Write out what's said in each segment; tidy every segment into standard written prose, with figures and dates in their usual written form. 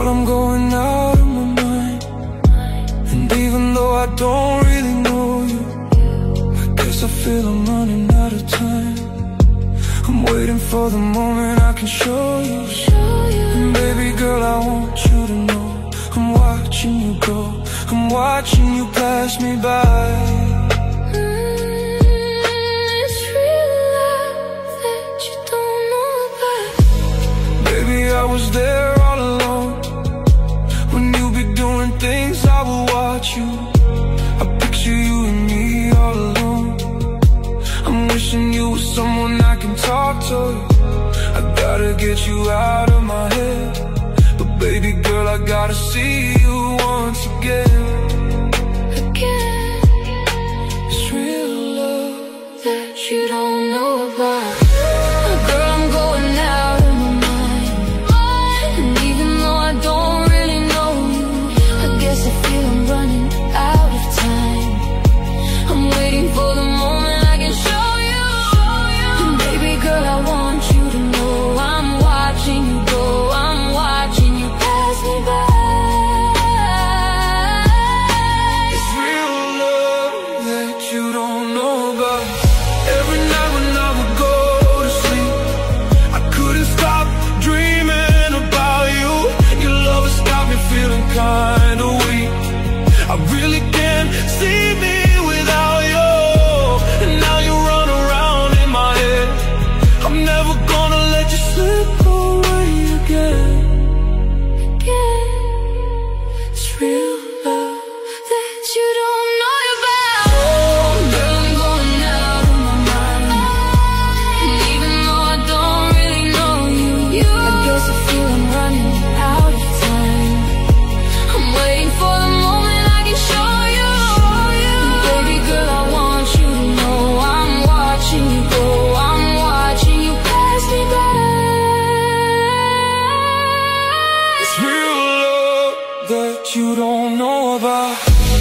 I'm going out of my mind. And even though I don't really know you, I guess I feel I'm running out of time. I'm waiting for the moment I can show you. And baby girl, I want you to know I'm watching you go, I'm watching you pass me by. It's real love that you don't know about. Baby, I was there all alone. When you be doing things, I will watch you. I picture you and me all alone. I'm wishing you were someone I can talk to. I gotta get you out of my head. But baby girl, I gotta see you once again. It's real love that you don't know about. Girl, I'm going out of my mind. And even though I don't really know you, I guess I feel I'm running out of time. I'm waiting for the moment I can show you. And baby girl, I want you to know I'm watching you go, I'm watching you pass me by. It's real love that you don't know about. Every night when I would go to sleep, I couldn't stop dreaming about you. Your love has got me feeling kinda weak. I really can't see me without you. And now you run around in my head. I'm never gonna let you slip away again. It's real love that you don't know about. Girl, I'm going out of my mind. And even though I don't really know you, I guess I feel I'm running out of time. I'm waiting for the moment I can show you. Baby girl, I want you to know I'm watching you go, I'm watching you pass me by. It's real love that you don't know about.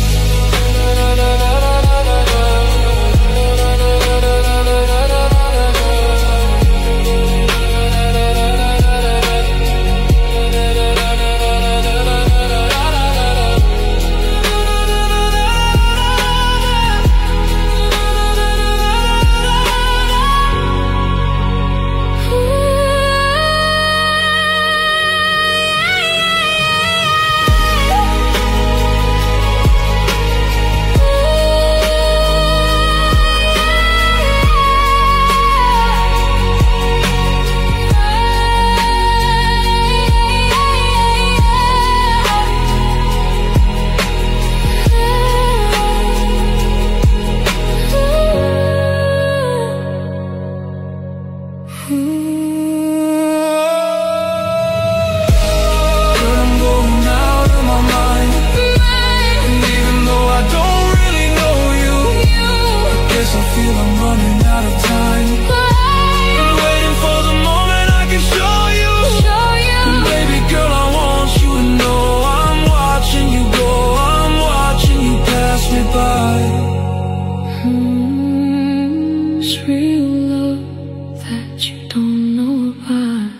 It's real love that you don't know about.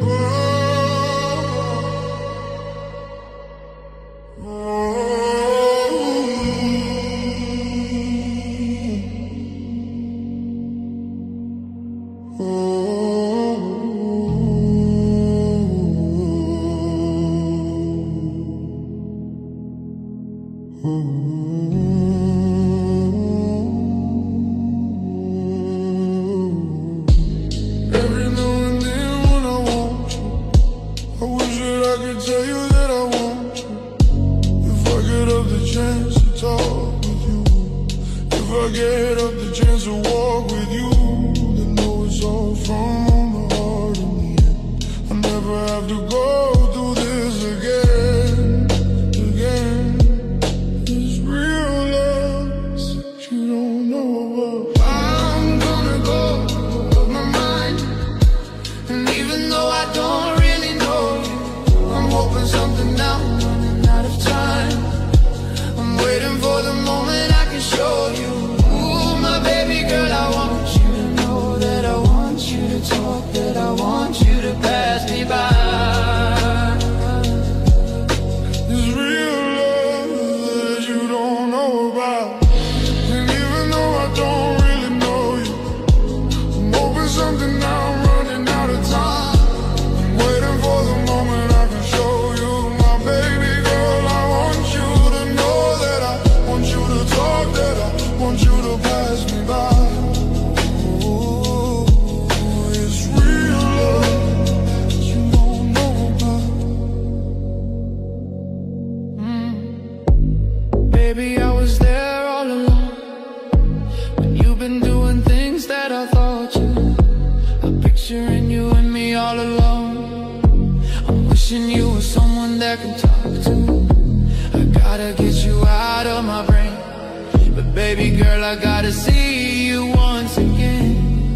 Every now and then when I want you, I wish that I could tell you that I want you. If I get up the chance to talk with you, if I get up the chance to walk with you, then know it's all from the heart in the end. I'll never have to go through this again. It's real love that you don't know about. I'm gonna go of my mind. And even though I don't really know you, I'm hoping something now, running out of time. I'm waiting for the moment I can show you. Ooh, my baby girl, I want you to know that I want you to talk, that I want you to pass me by. wishing you were someone that can talk to. I gotta get you out of my brain, but baby girl, I gotta see you once again.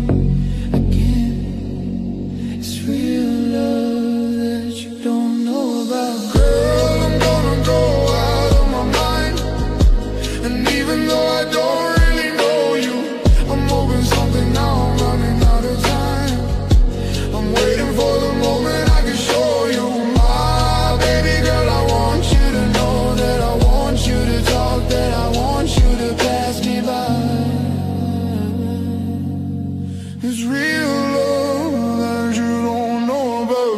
It's real love that you don't know about. Girl, I'm gonna go out of my mind, and even though I don't really know you, I'm hoping something now. I'm running out of time. I'm waiting for the moment I can show you my baby girl. I want you to know that I want you to talk, that I want you to pass me by. It's real love that you don't know about.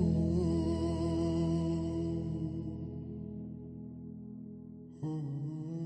Mm-hmm.